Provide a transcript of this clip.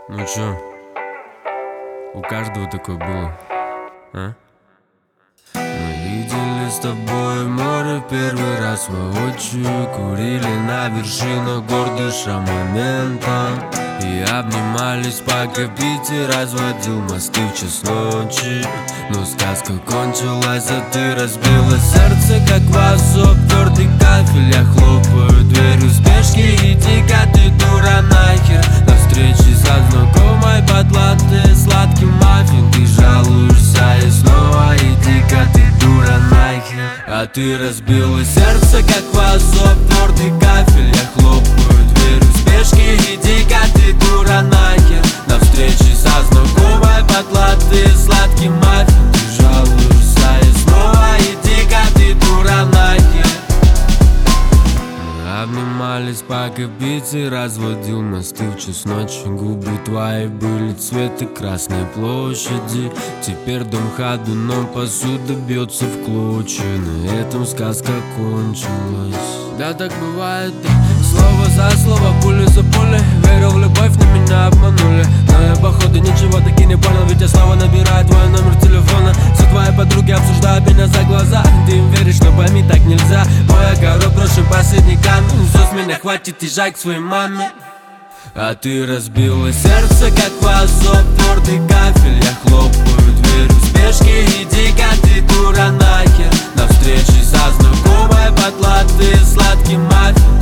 Ну чё, у каждого такое было, а? Мы видели с тобой море в первый раз воочию, курили на вершинах гор, дыша моментом, и обнимались, пока Питер разводил мосты в час ночи. Но сказка кончилась, а ты разбила сердце, как вазу, твердый кафель. Я хлопаю дверью в спешке, иди-ка ты, дура, нахер. На встрече со знакомой под латте, сладкий маффин. Ты жалуешься и снова иди-ка ты, дура, нахер. А ты разбила сердце, как вазу, твердый кафель. Я хлопаю дверью в спешке, иди-ка ты, дура, нахер. На встрече со знакомой под латте, сладкий маффин. Ты жалуешься и снова иди-ка ты, дура, нахер. Мы обнимались, пока Питер разводил мосты в час ночи. Губы твои были цвета Красной площади. Теперь дом ходуном, посуда бьется в клочья. На этом сказка кончилась. Да, так бывает, слово за слово, пуля за пулей. Верил в любовь, но меня обманули. Но я походу ничего таки не понял, ведь я снова набираю твой номер телефона. Все твои подруги обсуждают меня за глаза. Ты им веришь, но пойми, так нельзя. Мой огород брошен последний камень. Все с меня хватит, езжай к своей маме. А ты разбила сердце, как вазу, твердый кафель. Я хлопаю дверью в спешке, иди-ка ты, дура, нахер. На встрече со знакомой под латте, сладкий маффин.